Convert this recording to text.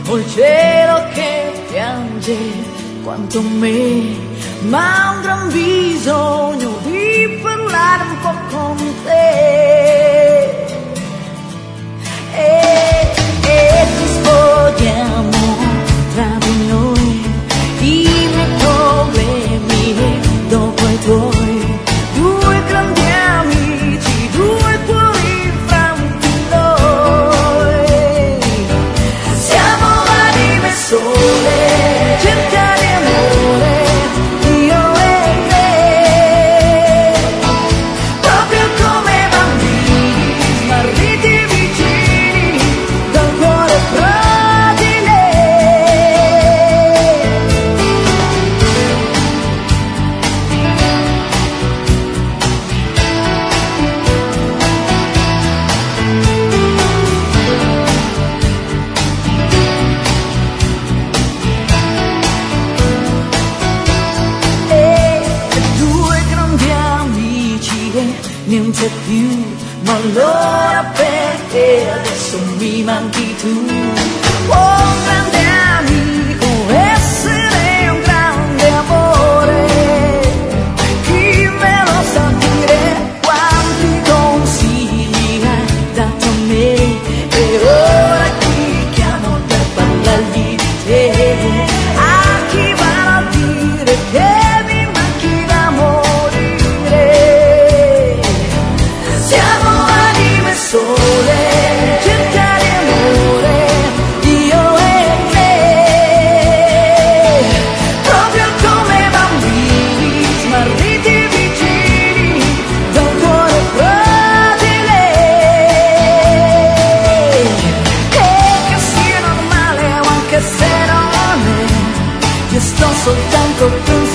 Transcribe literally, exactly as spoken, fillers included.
o il cielo che piange quanto me, ma ho un gran bisogno di parlare un po' con te. E, e ti spogliamo tra di noi i miei problemi dopo i tuoi, due grandi amici, due cuori fra di noi. Siamo anime sole, cerca di amore, io e te, proprio come bambini smarriti vicini dal cuore fra di niente più, ma allora perché adesso mi manchi tu? Oh, un grande amico, essere un grande amore, chi me lo sa dire quanti consigli hai dato a me, e ora ti chiamo per parlargli di te, a chi va a dire che mi manchi da morire. Siamo anime sole, cerca di amore, io e te, proprio come bambini smarriti vicini da un cuore fra di lei. E che sia normale o anche se non è, io sto soltanto pensando